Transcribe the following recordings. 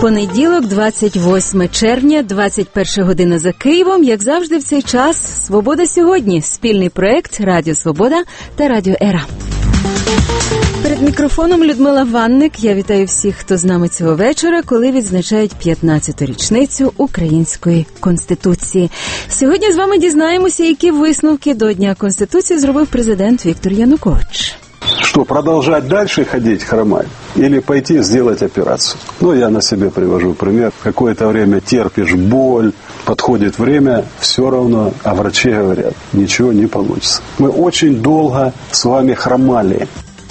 Понеділок, 28 червня, 21 година за Києвом. Як завжди в цей час «Свобода сьогодні» – спільний проект Радіо Свобода та Радіо Ера. Перед мікрофоном Людмила Ванник. Я вітаю всіх, хто з нами цього вечора, коли відзначають 15-ту річницю Української Конституції. Сьогодні з вами дізнаємося, які висновки до Дня Конституції зробив президент Віктор Янукович. Что, продолжать дальше ходить хромать? Или пойти сделать операцию? Я на себе привожу пример. Какое-то время терпишь боль, подходит время, все равно, а врачи говорят, ничего не получится. Мы очень долго с вами хромали.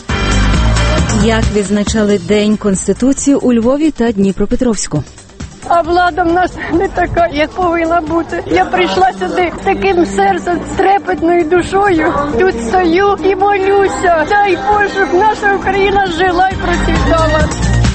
Як відзначали День Конституції у Львові та Дніпропетровську? А влада в нас не така, як повинна бути. Я прийшла сюди з таким серцем, з трепетною душою. Тут стою і молюся. Дай Боже, щоб наша Україна жила і процвітала.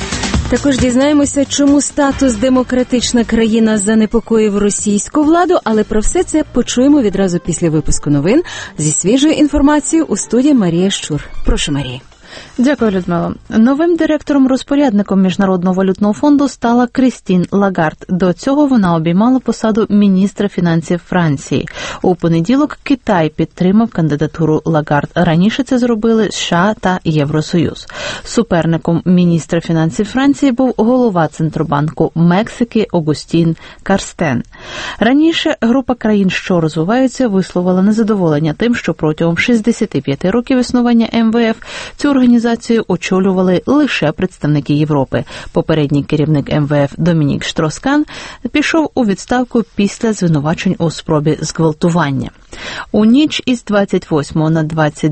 Також дізнаємося, чому статус демократична країна занепокоїв російську владу, але про все це почуємо відразу після випуску новин зі свіжою інформацією у студії Марія Щур. Прошу, Марія. Дякую, Людмила. Новим директором-розпорядником Міжнародного валютного фонду стала Крістін Лагард. До цього вона обіймала посаду міністра фінансів Франції. У понеділок Китай підтримав кандидатуру Лагард. Раніше це зробили США та Євросоюз. Суперником міністра фінансів Франції був голова Центробанку Мексики Огустін Карстен. Раніше група країн, що розвиваються, висловила незадоволення тим, що протягом 65 років існування МВФ цю організацію очолювали лише представники Європи. Попередній керівник МВФ Домінік Штроскан пішов у відставку після звинувачень у спробі зґвалтування. У ніч із 28 на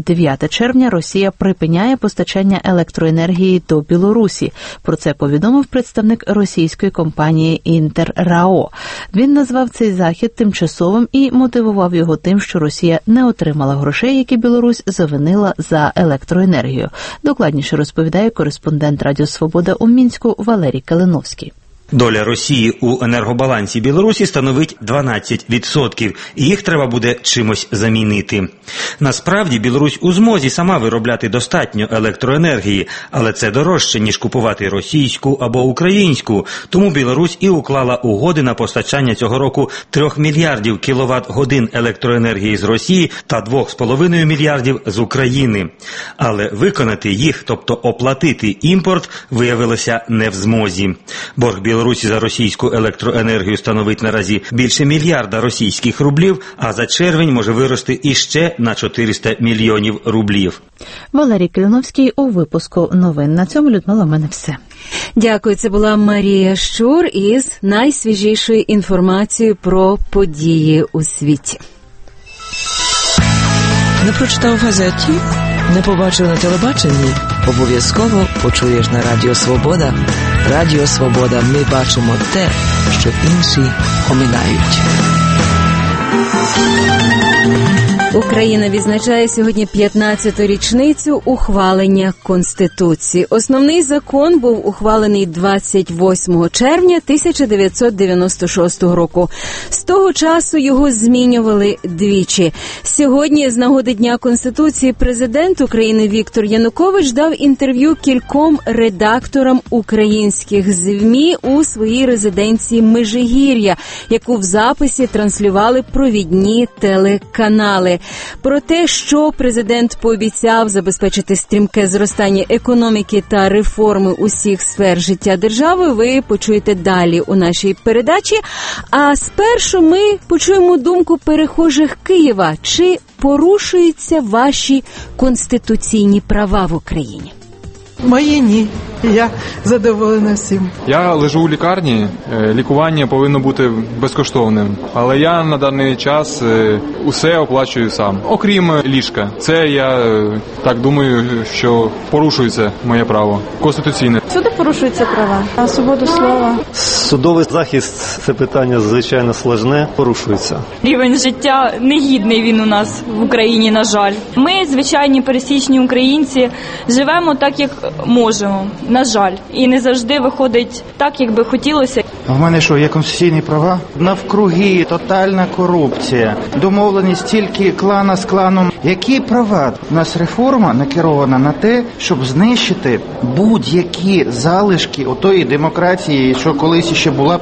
29 червня Росія припиняє постачання електроенергії до Білорусі. Про це повідомив представник російської компанії «Інтеррао». Він назвав цей захід тимчасовим і мотивував його тим, що Росія не отримала грошей, які Білорусь завинила за електроенергію. Докладніше розповідає кореспондент Радіо Свобода у Мінську Валерій Калиновський. Доля Росії у енергобалансі Білорусі становить 12%, і їх треба буде чимось замінити. Насправді, Білорусь у змозі сама виробляти достатньо електроенергії, але це дорожче, ніж купувати російську або українську. Тому Білорусь і уклала угоди на постачання цього року 3 мільярдів кіловат-годин електроенергії з Росії та 2,5 мільярдів з України. Але виконати їх, тобто оплатити імпорт, виявилося не в змозі. Борг Білорусі за російську електроенергію становить наразі більше мільярда російських рублів, а за червень може вирости іще на 400 мільйонів рублів. Валерій Калиновський у випуску новин. На цьому, Людмила, в мене все. Дякую. Це була Марія Щур із найсвіжішою інформацією про події у світі. Не прочитав в газеті? Не побачив на телебаченні? Обов'язково почуєш на Радіо Свобода. Радіо Свобода. Ми бачимо те, що інші оминають. Україна відзначає сьогодні 15-ту річницю ухвалення Конституції. Основний закон був ухвалений 28 червня 1996 року. З того часу його змінювали двічі. Сьогодні, з нагоди Дня Конституції, президент України Віктор Янукович дав інтерв'ю кільком редакторам українських ЗМІ у своїй резиденції Межигір'я, яку в записі транслювали провідні телеканали. Про те, що президент пообіцяв забезпечити стрімке зростання економіки та реформи усіх сфер життя держави, ви почуєте далі у нашій передачі. А спершу ми почуємо думку перехожих Києва. Чи порушуються ваші конституційні права в Україні? Мої ні. Я задоволена всім. Я лежу у лікарні, лікування повинно бути безкоштовним, але я на даний час усе оплачую сам, окрім ліжка. Це я так думаю, що порушується моє право конституційне. Всюди порушуються права, а свободу слова. Судовий захист – це питання, звичайно, складне, порушується. Рівень життя негідний він у нас в Україні, на жаль. Ми, звичайні пересічні українці, живемо так, як можемо. на жаль. І не завжди виходить так, як би хотілося. В мене що, є конституційні права? Навкруги тотальна корупція. Домовленість тільки клана з кланом. Які права? У нас реформа накерована на те, щоб знищити будь-які залишки отої демократії, що колись ще була.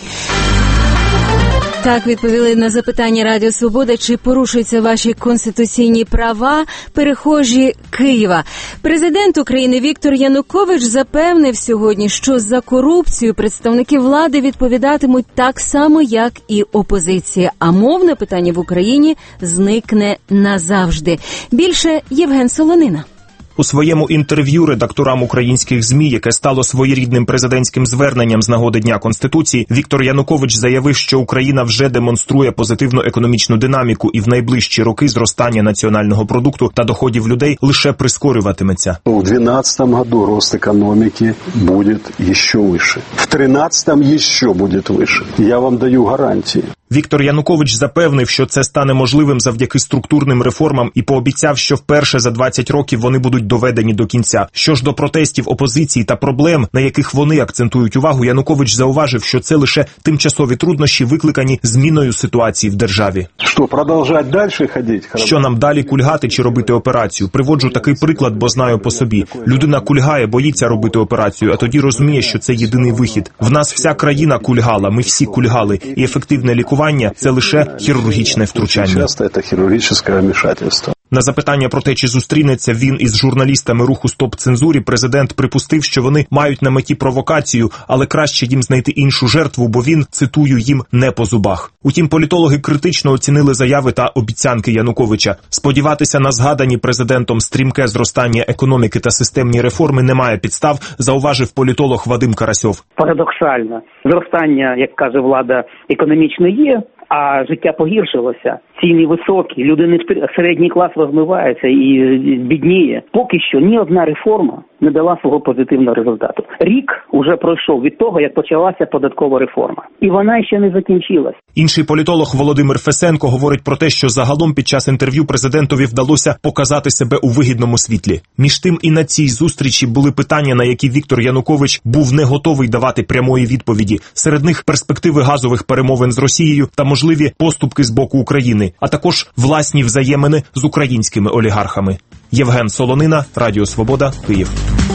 Так відповіли на запитання Радіо Свобода, чи порушуються ваші конституційні права перехожі Києва. Президент України Віктор Янукович запевнив сьогодні, що за корупцію представники влади відповідатимуть так само, як і опозиція. А мовне питання в Україні зникне назавжди. Більше Євген Солонина. У своєму інтерв'ю редакторам українських ЗМІ, яке стало своєрідним президентським зверненням з нагоди Дня Конституції, Віктор Янукович заявив, що Україна вже демонструє позитивну економічну динаміку і в найближчі роки зростання національного продукту та доходів людей лише прискорюватиметься. У 2012 году рост економіки буде ще вище. В 2013 ще буде вище. Я вам даю гарантії. Віктор Янукович запевнив, що це стане можливим завдяки структурним реформам і пообіцяв, що вперше за 20 років вони будуть доведені до кінця. Що ж до протестів опозиції та проблем, на яких вони акцентують увагу, Янукович зауважив, що це лише тимчасові труднощі, викликані зміною ситуації в державі. Що, продовжувати далі ходити? Що нам далі кульгати чи робити операцію? Приводжу такий приклад, бо знаю по собі. Людина кульгає, боїться робити операцію, а тоді розуміє, що це єдиний вихід. В нас вся країна кульгала, ми всі кульгали, і ефективне лікування – це лише хірургічне втручання. Часто це хірургічне вмішательство. На запитання про те, чи зустрінеться він із журналістами руху «Стоп-цензурі», президент припустив, що вони мають на меті провокацію, але краще їм знайти іншу жертву, бо він, цитую, їм не по зубах. Утім, політологи критично оцінили заяви та обіцянки Януковича. Сподіватися на згадані президентом стрімке зростання економіки та системні реформи немає підстав, зауважив політолог Вадим Карасьов. Парадоксально. Зростання, як каже влада, економічно є, а життя погіршилося. Ціни високі, люди середній клас розмивається і бідніє. Поки що ні одна реформа не дала свого позитивного результату. Рік уже пройшов від того, як почалася податкова реформа. І вона ще не закінчилась. Інший політолог Володимир Фесенко говорить про те, що загалом під час інтерв'ю президентові вдалося показати себе у вигідному світлі. Між тим і на цій зустрічі були питання, на які Віктор Янукович був не готовий давати прямої відповіді. Серед них перспективи газових перемовин з Росією та можливі поступки з боку України, а також власні взаємини з українськими олігархами. Євген Солонина, Радіо Свобода, Київ.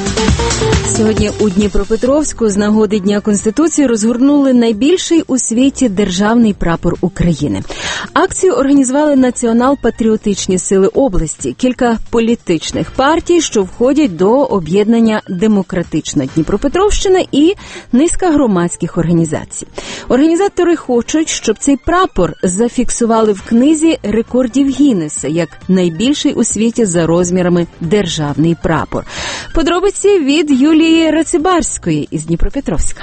Сьогодні у Дніпропетровську з нагоди Дня Конституції розгорнули найбільший у світі державний прапор України. Акцію організували націонал-патріотичні сили області, кілька політичних партій, що входять до об'єднання «Демократична Дніпропетровщина» і низка громадських організацій. Організатори хочуть, щоб цей прапор зафіксували в книзі рекордів Гіннеса як найбільший у світі за розмірами державний прапор. Подробиці від Юлії Рацибарської із Дніпропетровська.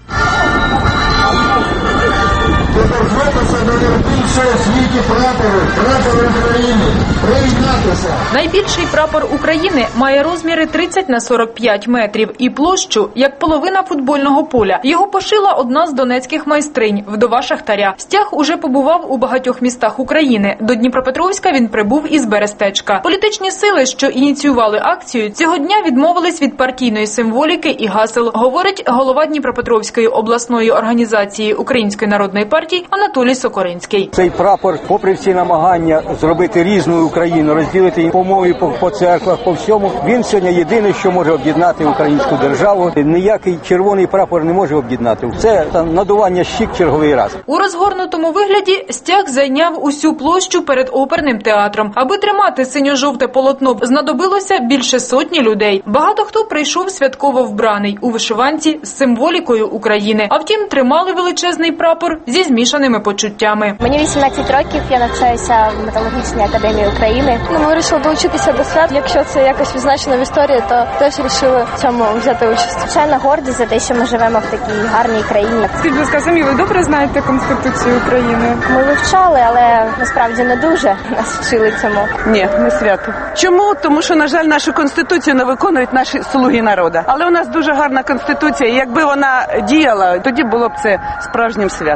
Найбільший прапор України має розміри 30 на 45 метрів і площу, як половина футбольного поля. Його пошила одна з донецьких майстринь, вдова шахтаря. Стяг уже побував у багатьох містах України. До Дніпропетровська він прибув із Берестечка. Політичні сили, що ініціювали акцію, цього дня відмовились від партійної символіки і гасел, говорить голова Дніпропетровської обласної організації Української народної партії Анатолій Сокоринський. Цей прапор, попри всі намагання зробити різною Україну, розділити її по мові, по церквах, по всьому, він сьогодні єдиний, що може об'єднати українську державу. Ніякий червоний прапор не може об'єднати. Це надування щік черговий раз. У розгорнутому вигляді стяг зайняв усю площу перед оперним театром. Аби тримати синьо-жовте полотно, знадобилося більше сотні людей. Багато хто прийшов святково вбраний у вишиванці з символікою України. А втім, тримали величезний прапор зі змішаними почуттями. Мені 18 років, я навчаюся в металургічній академії України. Ми вирішили долучитися до свят. Якщо це якось відзначено в історії, то теж вирішили в цьому взяти участь. Звичайно, гордість за те, що ми живемо в такій гарній країні. Скажіть, будь ласка, самі ви добре знаєте Конституцію України? Ми вивчали, але насправді не дуже нас вчили цьому. Ні, не свято. Чому? Тому що, на жаль, нашу Конституцію не виконують наші слуги народу. Але у нас дуже гарна Конституція, і якби вона діяла, тоді було б це справжнім святом.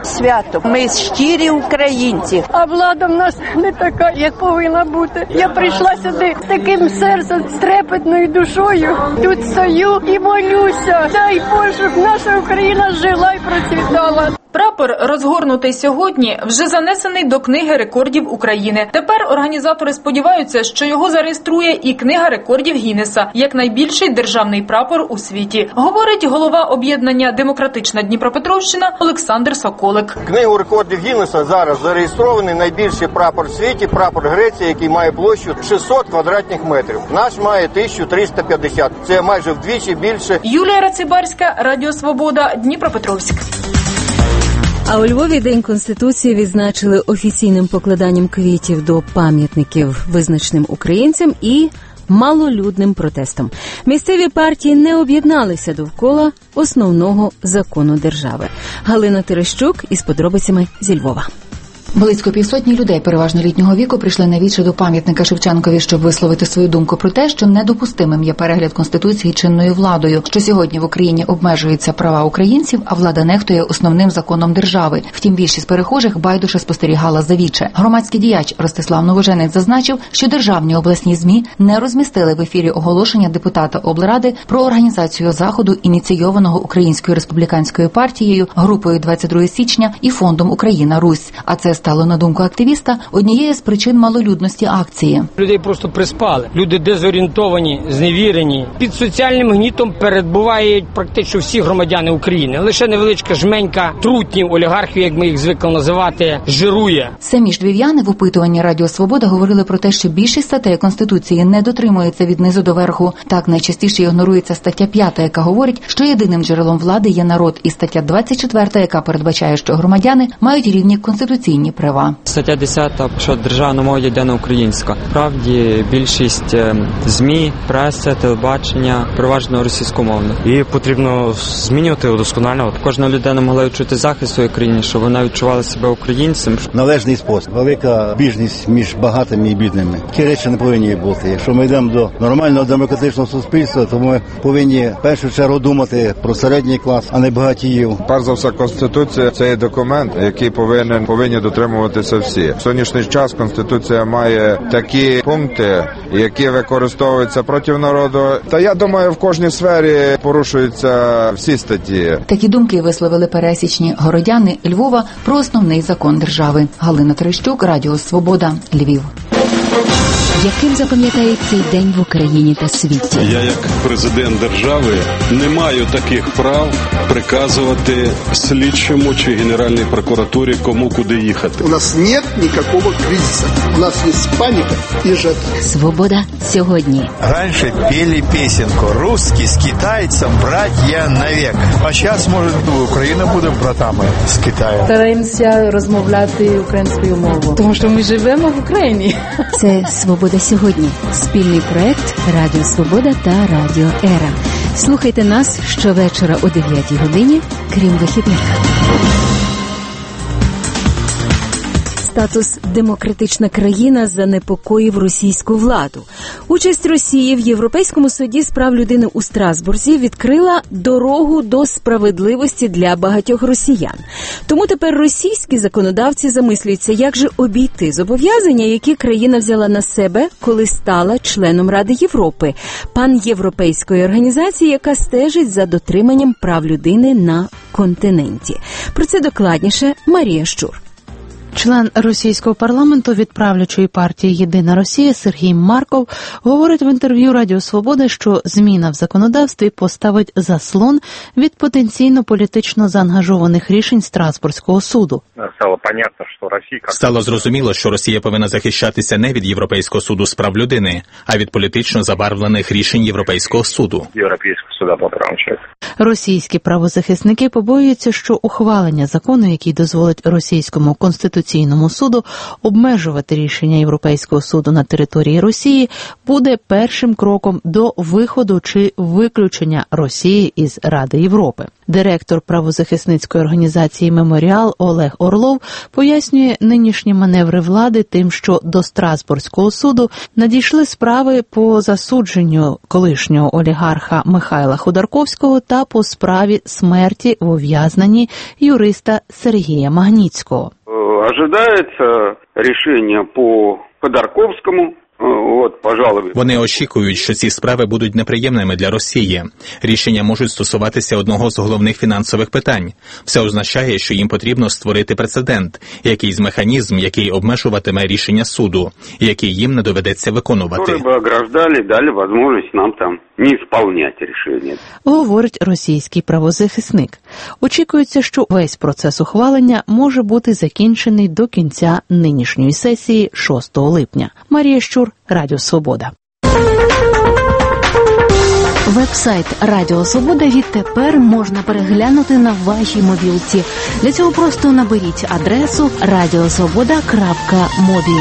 свято. Ми щирі українці. А влада в нас не така, як повинна бути. Я прийшла сюди з таким серцем, з трепетною душою. Тут стою і молюся. Дай Боже, щоб наша Україна жила і процвітала. Прапор, розгорнутий сьогодні, вже занесений до Книги рекордів України. Тепер організатори сподіваються, що його зареєструє і Книга рекордів Гіннеса, як найбільший державний прапор у світі. Говорить голова об'єднання «Демократична Дніпропетровщина» Олександр Соколик. Книгу рекордів Гіннеса зараз зареєстрований найбільший прапор в світі, прапор Греції, який має площу 600 квадратних метрів. Наш має 1350. Це майже вдвічі більше. Юлія Рацибарська, Радіо Свобода, Дніпропетровськ. А у Львові День Конституції відзначили офіційним покладанням квітів до пам'ятників визначеним українцям і малолюдним протестом. Місцеві партії не об'єдналися довкола основного закону держави. Галина Терещук із подробицями зі Львова. Близько 500 людей переважно літнього віку прийшли на віче до пам'ятника Шевченкові, щоб висловити свою думку про те, що недопустимим є перегляд Конституції чинною владою, що сьогодні в Україні обмежуються права українців, а влада нехтує основним законом держави. Втім, більшість перехожих байдуже спостерігала за віче. Громадський діяч Ростислав Новоженець зазначив, що державні обласні ЗМІ не розмістили в ефірі оголошення депутата облради про організацію заходу, ініційованого Українською республіканською партією, групою 22 січня і фондом «Україна-Русь». А це стало, на думку активіста, однією з причин малолюдності акції. Людей просто приспали. Люди дезорієнтовані, зневірені. Під соціальним гнітом перебувають практично всі громадяни України. Лише невеличка жменька трутнів, олігархів, як ми їх звикли називати, жирує. Самі ж львів'яни в опитуванні Радіо Свобода говорили про те, що більшість статей Конституції не дотримується від низу до верху. Так, найчастіше ігнорується стаття 5, яка говорить, що єдиним джерелом влади є народ, і стаття 24, яка передбачає, що громадяни мають рівні конституційні права. Стаття 10, що державна мова єдина українська. Справді, більшість ЗМІ, преси, телебачення переважно російськомовних. І потрібно змінювати, удосконалювати. Кожна людина могла відчути захист у своїй країні, щоб вона відчувала себе українцем. Належний спосіб. Велика біжність між багатими і бідними. Ті речі не повинні бути. Якщо ми йдемо до нормального демократичного суспільства, то ми повинні в першу чергу думати про середній клас, а не багатіїв. Перш за все, Конституція – це є документ, який повинні дотримуватися всі. В сьогоднішній час Конституція має такі пункти, які використовуються проти народу. Та я думаю, в кожній сфері порушуються всі статті. Такі думки висловили пересічні городяни Львова про основний закон держави. Галина Терещук, Радіо Свобода, Львів. Яким запам'ятає цей день в Україні та світі? Я, як президент держави, не маю таких прав приказувати слідчому чи Генеральній прокуратурі, кому куди їхати. У нас нет ніякого кризису. У нас є паніка і жертва. Свобода сьогодні. Раніше пели пісеньку «Русські з китайцем, браття навек». А зараз, може, Україна буде братами з Китаєм. Стараємося розмовляти українською мовою, тому що ми живемо в Україні. Це «Свобода сьогодні» – спільний проект Радіо Свобода та Радіо Ера. Слухайте нас щовечора о 9 годині, крім вихідних. Статус «демократична країна» занепокоїв російську владу. Участь Росії в Європейському суді з прав людини у Страсбурзі відкрила дорогу до справедливості для багатьох росіян. Тому тепер російські законодавці замислюються, як же обійти зобов'язання, які країна взяла на себе, коли стала членом Ради Європи, панєвропейської організації, яка стежить за дотриманням прав людини на континенті. Про це докладніше Марія Щур. Член російського парламенту від правлячої партії «Єдина Росія» Сергій Марков говорить в інтерв'ю Радіо Свобода, що зміна в законодавстві поставить заслон від потенційно політично заангажованих рішень Страсбурзького суду. Стало зрозуміло, що Росія повинна захищатися не від Європейського суду з прав людини, а від політично забарвлених рішень Європейського суду. Російські правозахисники побоюються, що ухвалення закону, який дозволить російському конституційному суду обмежувати рішення Європейського суду на території Росії, буде першим кроком до виходу чи виключення Росії із Ради Європи. Директор правозахисницької організації «Меморіал» Олег Орлов пояснює нинішні маневри влади тим, що до Страсбурзького суду надійшли справи по засудженню колишнього олігарха Михайла Ходорковського та по справі смерті в ув'язненні юриста Сергія Магніцького. Ожидається рішення по Ходорковському. Вони очікують, що ці справи будуть неприємними для Росії. Рішення можуть стосуватися одного з головних фінансових питань. Все означає, що їм потрібно створити прецедент, якийсь механізм, який обмежуватиме рішення суду, і який їм не доведеться виконувати. Щоб ограждали, дали можливість нам там не виконувати рішення. Говорить російський правозахисник. Очікується, що весь процес ухвалення може бути закінчений до кінця нинішньої сесії 6 липня. Марія Щур, Радіо Свобода. Веб-сайт Радіо Свобода відтепер можна переглянути на вашій мобілці. Для цього просто наберіть адресу radiosvoboda.mobi.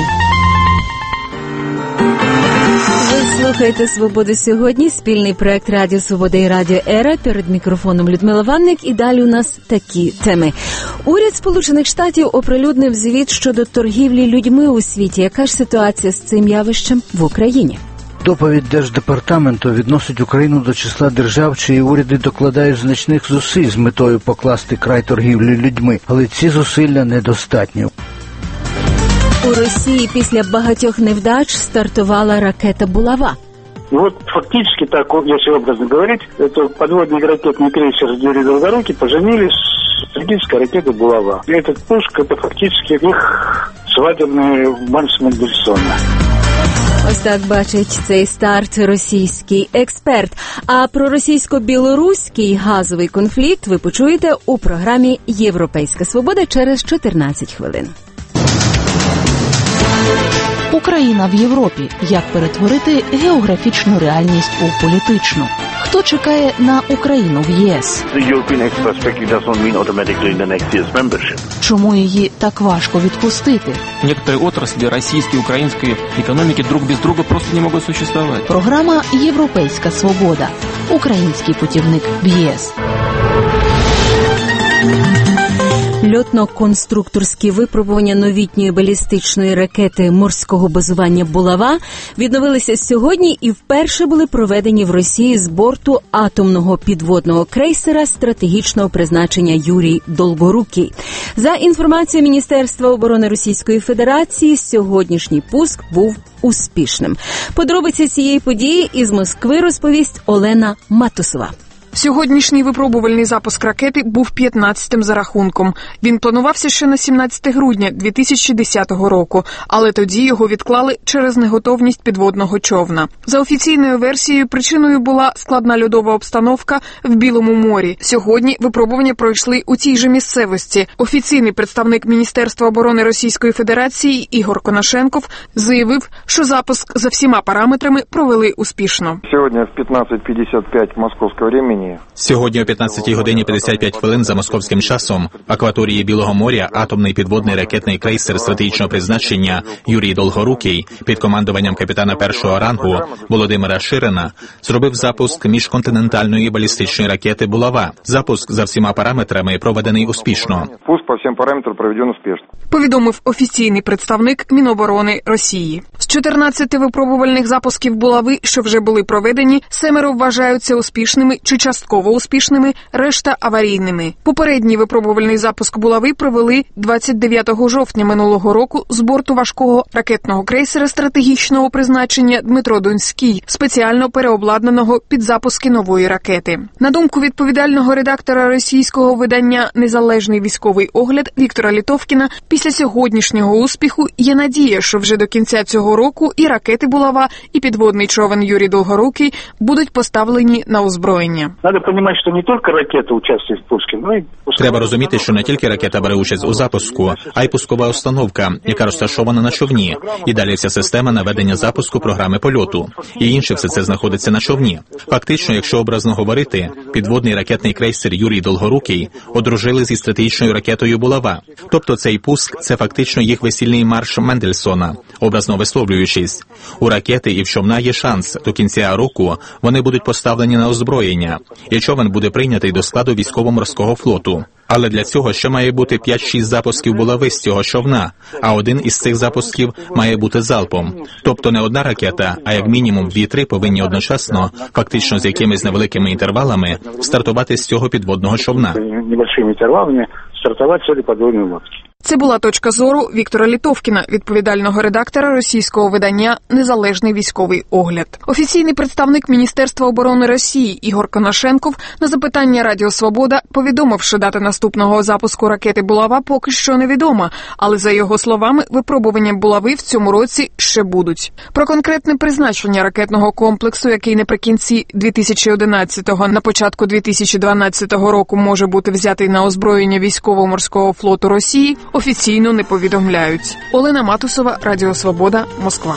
Ви слухаєте «Свободу сьогодні», спільний проект Радіо Свобода і Радіо Ера. Перед мікрофоном Людмила Ванник. І далі у нас такі теми. Уряд Сполучених Штатів оприлюднив звіт щодо торгівлі людьми у світі. Яка ж ситуація з цим явищем в Україні? Доповідь Держдепартаменту відносить Україну до числа держав, чиї уряди докладають значних зусиль з метою покласти край торгівлі людьми. Але ці зусилля недостатні. У Росії після багатьох невдач стартувала ракета «Булава». Вот фактически, так, если образно говорить, это подводный ракетный крейсер Юрий Долгорукий поженили с стратегической ракетой «Булава». И этот пуск, это фактически их свадебный марш Мендельсона. Ось так бачить цей старт російський експерт. А про російсько-білоруський газовий конфлікт ви почуєте у програмі «Європейська свобода» через 14 хвилин. Україна в Європі. Як перетворити географічну реальність у політичну? Хто чекає на Україну в ЄС? Чому її так важко відпустити? Некоторые отрасли российской и украинской экономики друг без друга просто не могут существовать. Програма «Європейська свобода». Український путівник в ЄС. Льотно-конструкторські випробування новітньої балістичної ракети морського базування «Булава» відновилися сьогодні і вперше були проведені в Росії з борту атомного підводного крейсера стратегічного призначення «Юрій Долгорукий». За інформацією Міністерства оборони Російської Федерації, сьогоднішній пуск був успішним. Подробиці цієї події із Москви розповість Олена Матусова. Сьогоднішній випробувальний запуск ракети був 15-тим за рахунком. Він планувався ще на 17 грудня 2010 року, але тоді його відклали через неготовність підводного човна. За офіційною версією, причиною була складна льодова обстановка в Білому морі. Сьогодні випробування пройшли у цій же місцевості. Офіційний представник Міністерства оборони Російської Федерації Ігор Конашенков заявив, що запуск за всіма параметрами провели успішно. Сьогодні в 15:55 московського времени. Сьогодні о 15 годині 55 хвилин за московським часом в акваторії Білого моря атомний підводний ракетний крейсер стратегічного призначення «Юрій Долгорукий» під командуванням капітана першого рангу Володимира Ширина зробив запуск міжконтинентальної балістичної ракети «Булава». Запуск за всіма параметрами проведений успішно. Пуск по всім параметрам проведений успішно. Повідомив офіційний представник Міноборони Росії. З 14 випробувальних запусків «Булави», що вже були проведені, 7 вважаються успішними чи частково успішними, решта аварійними. Попередній випробувальний запуск «Булави» провели 29 жовтня минулого року з борту важкого ракетного крейсера стратегічного призначення «Дмитро Донський», спеціально переобладнаного під запуски нової ракети. На думку відповідального редактора російського видання «Незалежний військовий огляд» Віктора Літовкіна, після сьогоднішнього успіху є надія, що вже до кінця цього року і ракети «Булава», і підводний човен «Юрій Долгорукий» будуть поставлені на озброєння. Треба розуміти, що не тільки ракета бере участь у запуску, а й пускова установка, яка розташована на човні. І далі вся система наведення запуску програми польоту. І інше все це знаходиться на човні. Фактично, якщо образно говорити, підводний ракетний крейсер «Юрій Долгорукий» одружили зі стратегічною ракетою «Булава». Тобто цей пуск – це фактично їх весільний марш Мендельсона, образно висловлюючись. У ракети і в човна є шанс. До кінця року вони будуть поставлені на озброєння. і човен буде прийнятий до складу військово-морського флоту. Але для цього ще має бути 5-6 запусків булави з цього човна, а один із цих запусків має бути залпом. Тобто не одна ракета, а як мінімум 2-3 повинні одночасно, фактично з якимись невеликими інтервалами, стартувати з цього підводного човна. Невеликими інтервалами стартувати цілі підводні лодки. Це була точка зору Віктора Літовкіна, відповідального редактора російського видання «Незалежний військовий огляд». Офіційний представник Міністерства оборони Росії Ігор Конашенков на запитання Радіо Свобода повідомив, що дата наступного запуску ракети «Булава» поки що невідома, але, за його словами, випробування «Булави» в цьому році ще будуть. Про конкретне призначення ракетного комплексу, який наприкінці 2011-го, на початку 2012 року може бути взятий на озброєння військово-морського флоту Росії, офіційно не повідомляють. Олена Матусова, Радіо Свобода, Москва.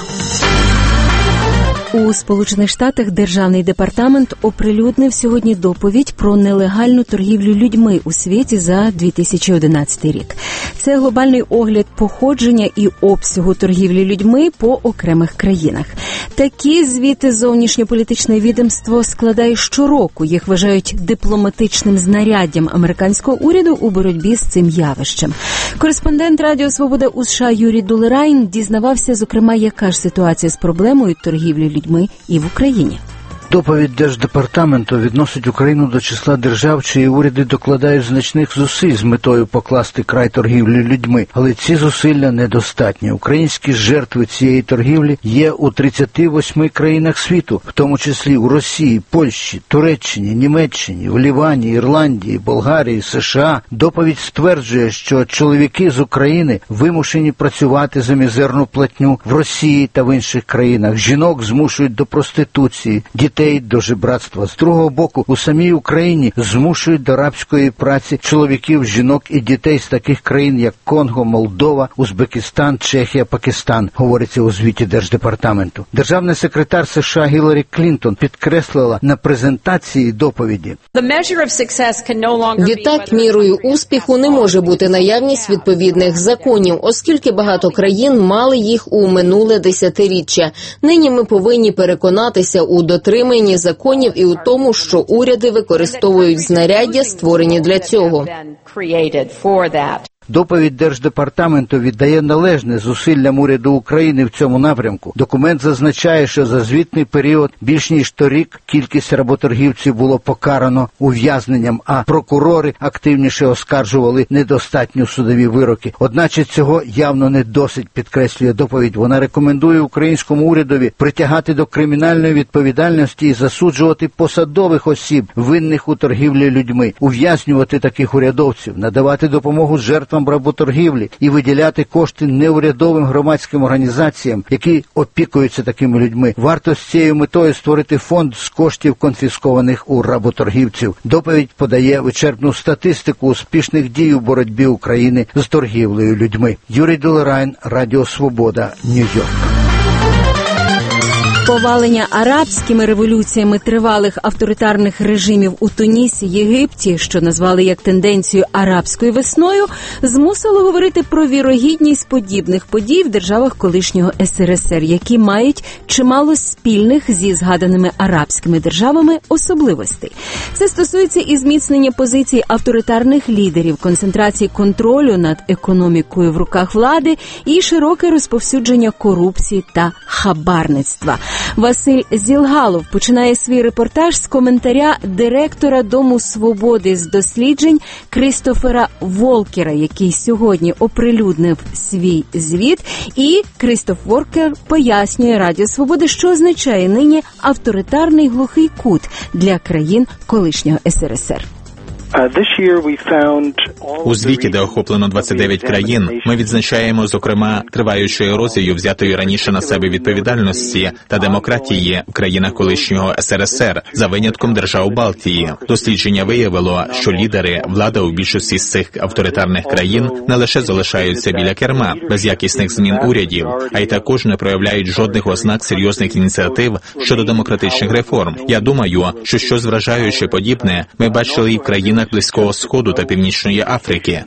У Сполучених Штатах Державний департамент оприлюднив сьогодні доповідь про нелегальну торгівлю людьми у світі за 2011 рік. Це глобальний огляд походження і обсягу торгівлі людьми по окремих країнах. Такі звіти зовнішньополітичне відомство складає щороку. Їх вважають дипломатичним знаряддям американського уряду у боротьбі з цим явищем. Кореспондент Радіо Свобода у США Юрій Дулерайн дізнавався, зокрема, яка ж ситуація з проблемою торгівлі людьми і в Україні. Доповідь Держдепартаменту відносить Україну до числа держав, чиї уряди докладають значних зусиль з метою покласти край торгівлі людьми. Але ці зусилля недостатні. Українські жертви цієї торгівлі є у 38 країнах світу, в тому числі у Росії, Польщі, Туреччині, Німеччині, в Лівані, Ірландії, Болгарії, США. Доповідь стверджує, що чоловіки з України вимушені працювати за мізерну платню в Росії та в інших країнах. Жінок змушують до проституції, дітей до жебратства. З другого боку, у самій Україні змушують до рабської праці чоловіків, жінок і дітей з таких країн, як Конго, Молдова, Узбекистан, Чехія, Пакистан, говориться у звіті Держдепартаменту. Державний секретар США Гіларі Клінтон підкреслила на презентації доповіді. Відтак, мірою успіху не може бути наявність відповідних законів, оскільки багато країн мали їх у минуле десятиріччя. Нині ми повинні переконатися у дотриманні законів і у тому, що уряди використовують знаряддя, створені для цього. Доповідь Держдепартаменту віддає належне зусиллям уряду України в цьому напрямку. Документ зазначає, що за звітний період більш ніж торік кількість работоргівців було покарано ув'язненням, а прокурори активніше оскаржували недостатньо судові вироки. Одначе цього явно не досить, підкреслює доповідь. Вона рекомендує українському урядові притягати до кримінальної відповідальності і засуджувати посадових осіб, винних у торгівлі людьми, ув'язнювати таких урядовців, надавати допомогу жертвам работоргівлі і виділяти кошти неурядовим громадським організаціям, які опікуються такими людьми. Варто з цією метою створити фонд з коштів, конфіскованих у работоргівців. Доповідь подає вичерпну статистику успішних дій у боротьбі України з торгівлею людьми. Юрій Дулерайн, Радіо Свобода, Нью-Йорк. Повалення арабськими революціями тривалих авторитарних режимів у Тунісі, Єгипті, що назвали як тенденцію арабською весною, змусило говорити про вірогідність подібних подій в державах колишнього СРСР, які мають чимало спільних зі згаданими арабськими державами особливостей. Це стосується і зміцнення позицій авторитарних лідерів, концентрації контролю над економікою в руках влади і широке розповсюдження корупції та хабарництва. Василь Зілгалов починає свій репортаж з коментаря директора Дому свободи з досліджень Крістофера Волкера, який сьогодні оприлюднив свій звіт. І Крістоф Волкер пояснює Радіо Свободи, що означає нині авторитарний глухий кут для країн колишнього СРСР. У звіті, де охоплено 29 країн, ми відзначаємо, зокрема, триваючу ерозію взятої раніше на себе відповідальності та демократії в країнах колишнього СРСР, за винятком держав Балтії. Дослідження виявило, що лідери, влада у більшості з цих авторитарних країн не лише залишаються біля керма, без якісних змін урядів, а й також не проявляють жодних ознак серйозних ініціатив щодо демократичних реформ. Я думаю, що щось вражаюче подібне ми бачили і в країнах країнах Близького Сходу та Північної Африки.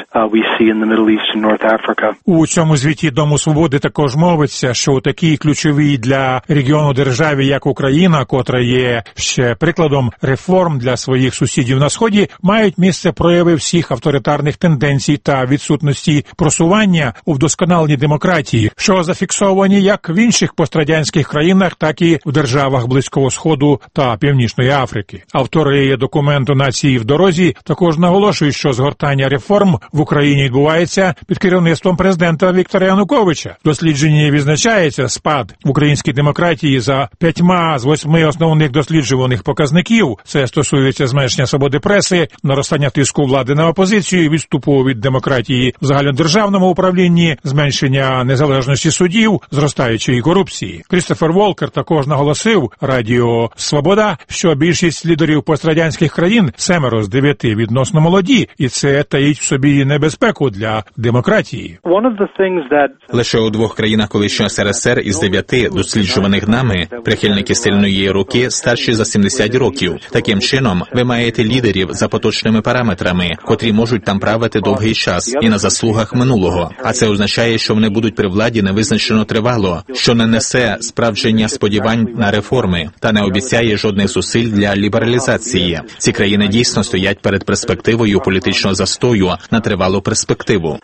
У цьому звіті Дому Свободи також мовиться, що у такій ключовій для регіону державі, як Україна, котра є ще прикладом реформ для своїх сусідів на Сході, мають місце прояви всіх авторитарних тенденцій та відсутності просування у вдосконаленні демократії, що зафіксовані як в інших пострадянських країнах, так і в державах Близького Сходу та Північної Африки. Автори документу «Нації в дорозі» також наголошують, що згортання реформ в Україні відбувається під керівництвом президента Віктора Януковича. В дослідженні відзначається спад в українській демократії за 5 з 8 основних досліджуваних показників. Це стосується зменшення свободи преси, наростання тиску влади на опозицію, відступу від демократії в загальнодержавному управлінні, зменшення незалежності судів, зростаючої корупції. Крістофер Волкер також наголосив Радіо Свобода, що більшість лідерів пострадянських країн, 7 з 9, відносно молоді, і це таїть в собі небезпеку для демократії. Лише у 2 країнах колишнього СРСР із 9 досліджуваних нами прихильники сильної руки старші за 70 років. Таким чином, ви маєте лідерів за поточними параметрами, котрі можуть там правити довгий час і на заслугах минулого. А це означає, що вони будуть при владі невизначено тривало, що не несе справдження сподівань на реформи та не обіцяє жодних зусиль для лібералізації. Ці країни дійсно стоять перед перспективою політичного застою на тривалу перспективу.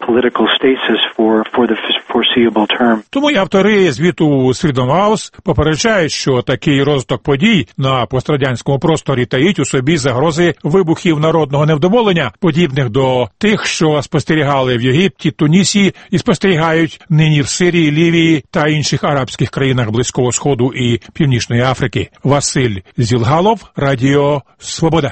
Тому й автори звіту Freedom House попереджають, що такий розвиток подій на пострадянському просторі таїть у собі загрози вибухів народного невдоволення, подібних до тих, що спостерігали в Єгипті, Тунісі і спостерігають нині в Сирії, Лівії та інших арабських країнах Близького Сходу і Північної Африки. Василь Зілгалов, Радіо Свобода.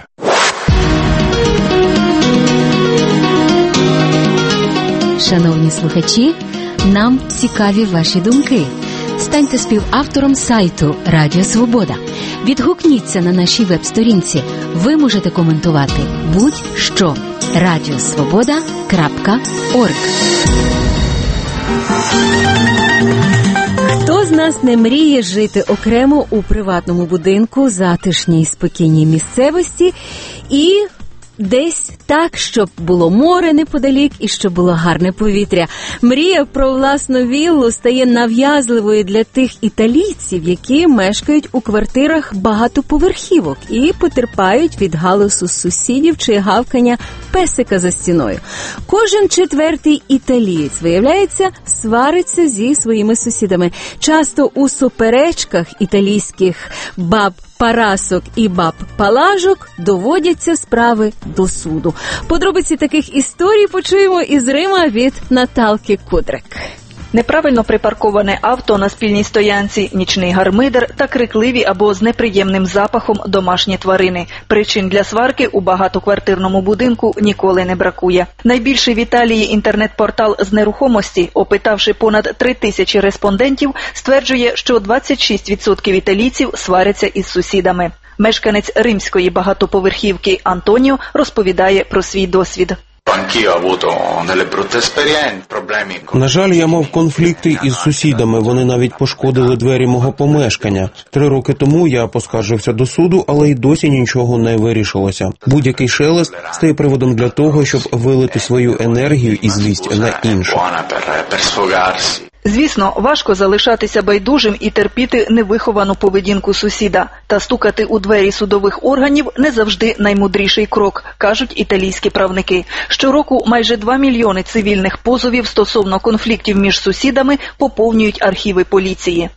Шановні слухачі, нам цікаві ваші думки. Станьте співавтором сайту Радіо Свобода. Відгукніться на нашій веб-сторінці. Ви можете коментувати будь-що. radiosvoboda.org. Хто з нас не мріє жити окремо у приватному будинку, затишній, спокійній місцевості і десь так, щоб було море неподалік і щоб було гарне повітря. Мрія про власну віллу стає нав'язливою для тих італійців, які мешкають у квартирах багатоповерхівок і потерпають від галасу сусідів чи гавкання песика за стіною. Кожен 4-й італієць, виявляється, свариться зі своїми сусідами. Часто у суперечках італійських баб-парасок і баб-палажок доводяться справи до суду. Подробиці таких історій почуємо із Рима від Наталки Кудрик. Неправильно припарковане авто на спільній стоянці, нічний гармидер та крикливі або з неприємним запахом домашні тварини. Причин для сварки у багатоквартирному будинку ніколи не бракує. Найбільший в Італії інтернет-портал з нерухомості, опитавши понад 3000 респондентів, стверджує, що 26% італійців сваряться із сусідами. Мешканець римської багатоповерхівки Антоніо розповідає про свій досвід. На жаль, я мав конфлікти із сусідами, вони навіть пошкодили двері мого помешкання. 3 роки тому я поскаржився до суду, але й досі нічого не вирішилося. Будь-який шелест стає приводом для того, щоб вилити свою енергію і злість на інших. Звісно, важко залишатися байдужим і терпіти невиховану поведінку сусіда. Та стукати у двері судових органів не завжди наймудріший крок, кажуть італійські правники. Щороку майже 2 мільйони цивільних позовів стосовно конфліктів між сусідами поповнюють архіви поліції.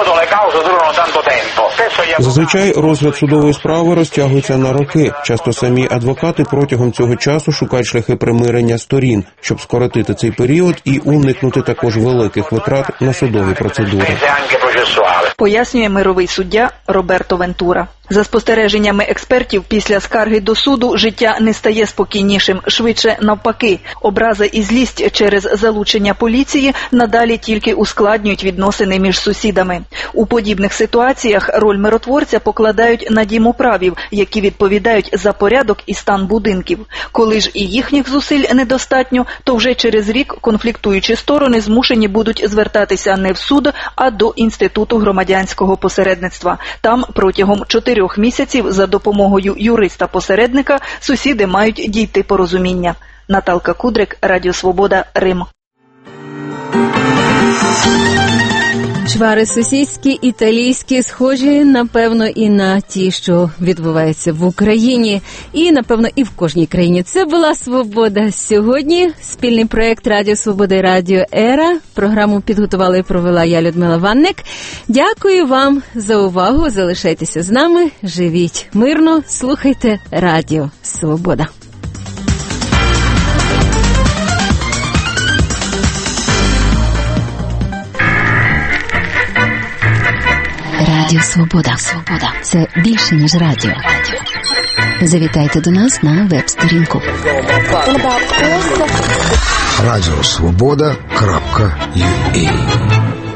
Зазвичай розгляд судової справи розтягується на роки. Часто самі адвокати протягом цього часу шукають шляхи примирення сторін, щоб скоротити цей період і уникнути також великих витрат на судові процедури. Пояснює мировий суддя Роберто Вентура. За спостереженнями експертів, після скарги до суду життя не стає спокійнішим, швидше навпаки. Образа і злість через залучення поліції надалі тільки ускладнюють відносини між сусідами. У подібних ситуаціях роль миротворця покладають на дімоправів, які відповідають за порядок і стан будинків. Коли ж і їхніх зусиль недостатньо, то вже через рік конфліктуючі сторони змушені будуть звертатися не в суд, а до Інституту громадянського посередництва. Там протягом 4 місяців за допомогою юриста-посередника сусіди мають дійти порозуміння. Наталка Кудрик, Радіо Свобода, Рим. Чвари сусідські, італійські, схожі, напевно, і на ті, що відбуваються в Україні. І, напевно, і в кожній країні. Це була «Свобода» сьогодні. Спільний проєкт Радіо Свобода і Радіо Ера. Програму підготувала і провела я, Людмила Ванник. Дякую вам за увагу. Залишайтеся з нами. Живіть мирно. Слухайте Радіо Свобода. Радіо Свобода. Це більше, ніж радіо. Завітайте до нас на веб-сторінку. Радіосвобода.ua